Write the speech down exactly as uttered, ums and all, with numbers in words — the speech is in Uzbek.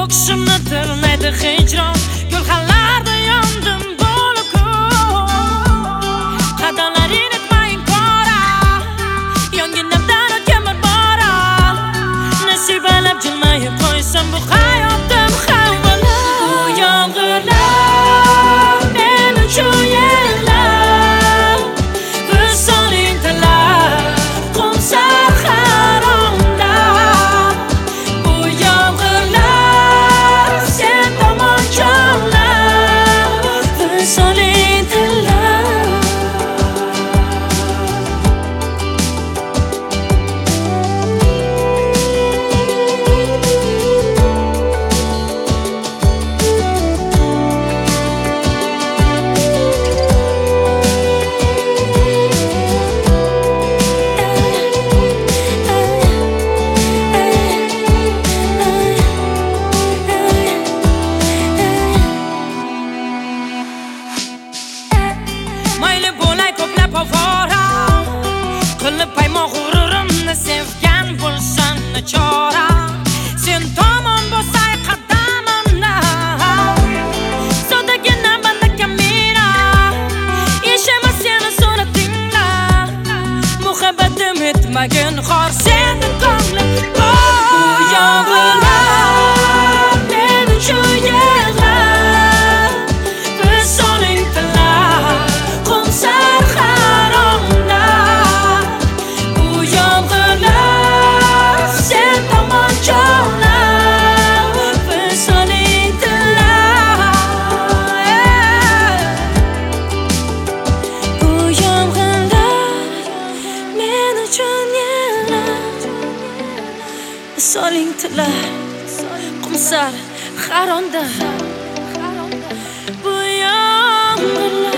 Ko'ksimni tirnaydi hijron, gulxanlarda yondim bo'lib. Qadamlaring etmayin qora, yonginamdan o'tgan bir bora. Nasibalab jilmayib qo'ysam bu hayotim hayvonlar. Bu yomg'irlar men uchun yig'lar, visoling tilar qo'msar haronda. Bu yomg'irlar sen tomon jonlar, visoling tilar. Mayli bo'lay ko'plab ovora, qilib paymon g'ururimni sevgan bo'lsam nachora. Sen tomon bosay qadamimni, so'dagina banda kamina. Ishima seni suratingda, muhabbatim etmagin xor seni ko'nglim. Bu yomg'irlar men uchun yig'lar, visoling tilar qo'msar haronda. Bu yomg'irlar sen tomon jonlar, visoling tilar. Bu yomg'irlar men uchun yig'lar, visoling tilar qo'msar haronda. Bu yomg'irlar